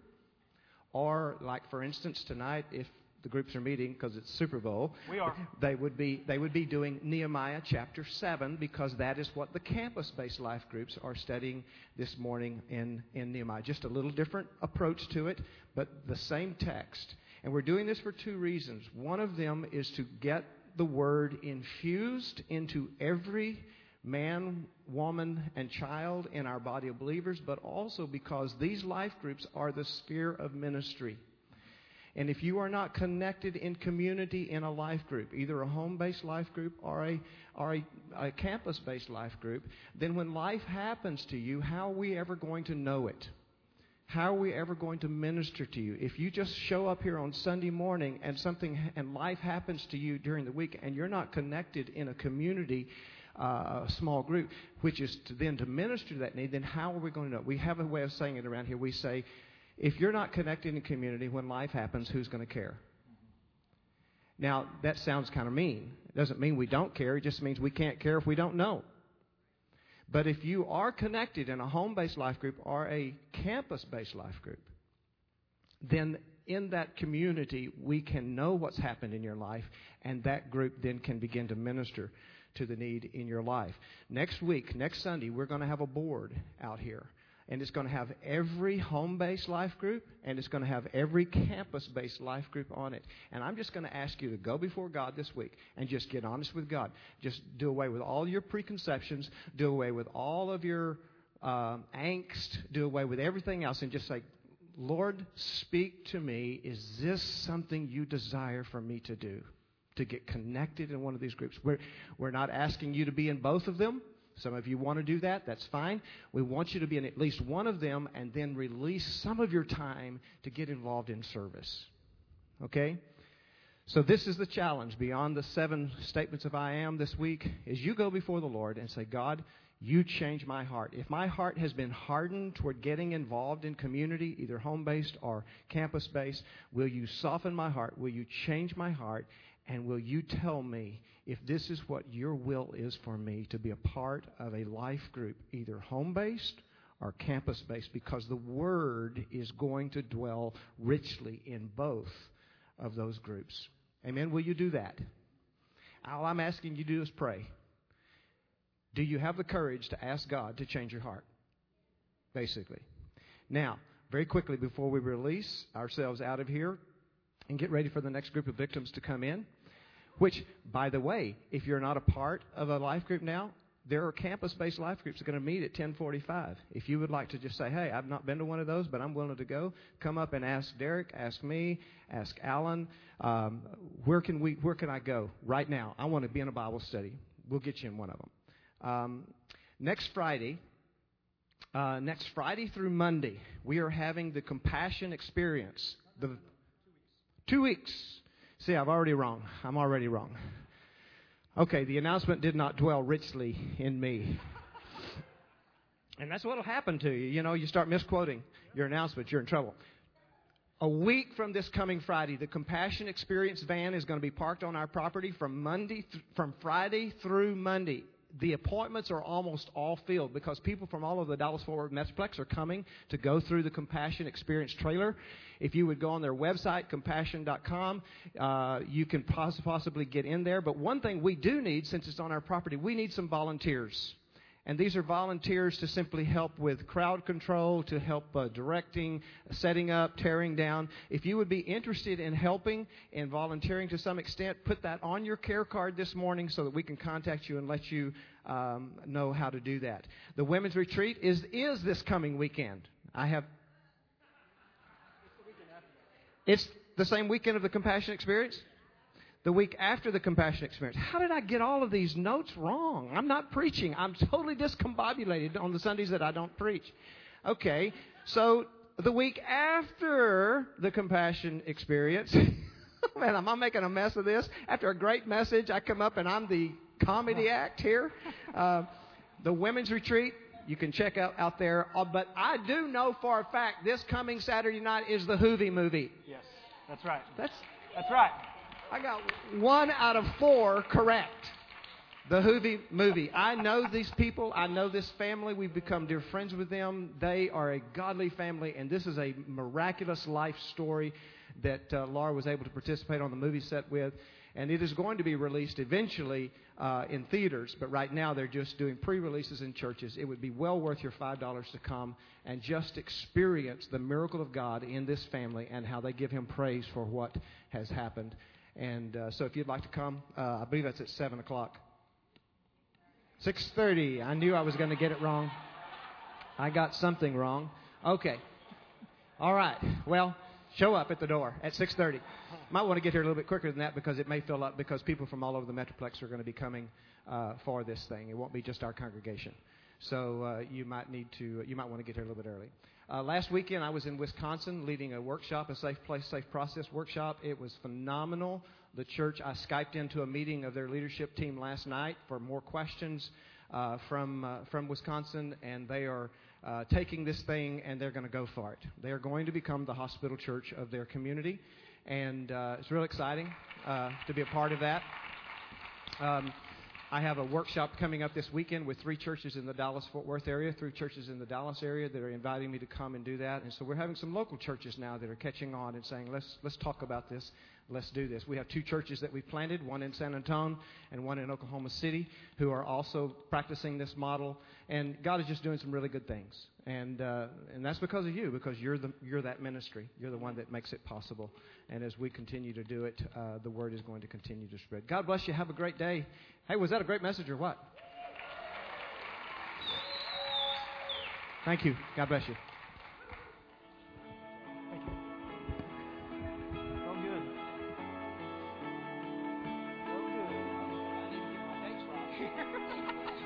S2: or, like, for instance, tonight, if the groups are meeting because it's Super Bowl,
S1: we are.
S2: They would be they would be doing Nehemiah chapter seven, because that is what the campus-based life groups are studying this morning in, in Nehemiah. Just a little different approach to it, but the same text. And we're doing this for two reasons. One of them is to get the Word infused into every man, woman, and child in our body of believers, but also because these life groups are the sphere of ministry. And if you are not connected in community in a life group, either a home-based life group or a, or a, a campus-based life group, then when life happens to you, how are we ever going to know it? How are we ever going to minister to you? If you just show up here on Sunday morning and something and life happens to you during the week and you're not connected in a community, Uh, a small group, which is to then to minister to that need, then how are we going to know? We have a way of saying it around here. We say, if you're not connected in community, when life happens, who's going to care? Now, that sounds kind of mean. It doesn't mean we don't care. It just means we can't care if we don't know. But if you are connected in a home-based life group or a campus-based life group, then in that community, we can know what's happened in your life, and that group then can begin to minister to the need in your life. Next week, next Sunday, we're going to have a board out here. And it's going to have every home-based life group, and it's going to have every campus-based life group on it. And I'm just going to ask you to go before God this week and just get honest with God. Just do away with all your preconceptions. Do away with all of your uh, angst. Do away with everything else and just say, Lord, speak to me. Is this something you desire for me to do? To get connected in one of these groups. We're, we're not asking you to be in both of them. Some of you want to do that. That's fine. We want you to be in at least one of them and then release some of your time to get involved in service. Okay? So this is the challenge beyond the seven statements of I am this week, is you go before the Lord and say, God, you change my heart. If my heart has been hardened toward getting involved in community, either home-based or campus-based, will you soften my heart? Will you change my heart? And will you tell me if this is what your will is for me, to be a part of a life group, either home-based or campus-based, because the Word is going to dwell richly in both of those groups. Amen? Will you do that? All I'm asking you to do is pray. Do you have the courage to ask God to change your heart? Basically. Now, very quickly before we release ourselves out of here and get ready for the next group of victims to come in, which, by the way, if you're not a part of a life group now, there are campus-based life groups that are going to meet at ten forty-five. If you would like to just say, hey, I've not been to one of those, but I'm willing to go, come up and ask Derek, ask me, ask Alan, um, where can we, where can I go right now? I want to be in a Bible study. We'll get you in one of them. Um, next Friday, Uh, next Friday through Monday, we are having the Compassion Experience. The two weeks. See, I've already wrong. I'm already wrong. Okay, the announcement did not dwell richly in me. And that's what will happen to you. You know, you start misquoting your announcements, you're in trouble. A week from this coming Friday, the Compassion Experience van is going to be parked on our property from Monday, th- from Friday through Monday. The appointments are almost all filled because people from all over the Dallas-Fort Worth Metroplex are coming to go through the Compassion Experience trailer. If you would go on their website, compassion dot com, uh, you can poss- possibly get in there. But one thing we do need, since it's on our property, we need some volunteers. And these are volunteers to simply help with crowd control, to help uh, directing, setting up, tearing down. If you would be interested in helping and volunteering to some extent, put that on your care card this morning so that we can contact you and let you um, know how to do that. The women's retreat is is this coming weekend. I have. It's the same weekend of the Compassion Experience? The week after the Compassion Experience. How did I get all of these notes wrong? I'm not preaching. I'm totally discombobulated on the Sundays that I don't preach. Okay, so the week after the Compassion Experience, man, am I making a mess of this? After a great message, I come up and I'm the comedy act here. Uh, the women's retreat, you can check out out there. Uh, but I do know for a fact this coming Saturday night is the Hoovie movie.
S1: Yes, that's right.
S2: That's
S1: That's right.
S2: I got one out of four correct. The Hoovie movie. I know these people. I know this family. We've become dear friends with them. They are a godly family, and this is a miraculous life story that uh, Laura was able to participate on the movie set with. And it is going to be released eventually uh, in theaters, but right now they're just doing pre-releases in churches. It would be well worth your five dollars to come and just experience the miracle of God in this family and how they give Him praise for what has happened. And uh, so if you'd like to come, uh, I believe that's at seven o'clock. six thirty. I knew I was going to get it wrong. I got something wrong. Okay. All right. Well, show up at the door at six thirty. Might want to get here a little bit quicker than that because it may fill up because people from all over the Metroplex are going to be coming uh, for this thing. It won't be just our congregation. So uh, you might need to, you might want to get here a little bit early. Uh, last weekend, I was in Wisconsin leading a workshop, a Safe Place, Safe Process workshop. It was phenomenal. The church, I Skyped into a meeting of their leadership team last night for more questions uh, from uh, from Wisconsin, and they are uh, taking this thing and they're going to go for it. They are going to become the hospital church of their community, and uh, it's real exciting uh, to be a part of that. Um, I have a workshop coming up this weekend with three churches in the Dallas-Fort Worth area, three churches in the Dallas area that are inviting me to come and do that. And so we're having some local churches now that are catching on and saying, let's let's talk about this. Let's do this. We have two churches that we've planted, one in San Antonio and one in Oklahoma City, who are also practicing this model. And God is just doing some really good things. And uh, and that's because of you, because you're the you're that ministry. You're the one that makes it possible. And as we continue to do it, uh, the word is going to continue to spread. God bless you. Have a great day. Hey, was that a great message or what? Thank you. God bless you.
S1: Thank you. So good. So good. I need to get my dates right here.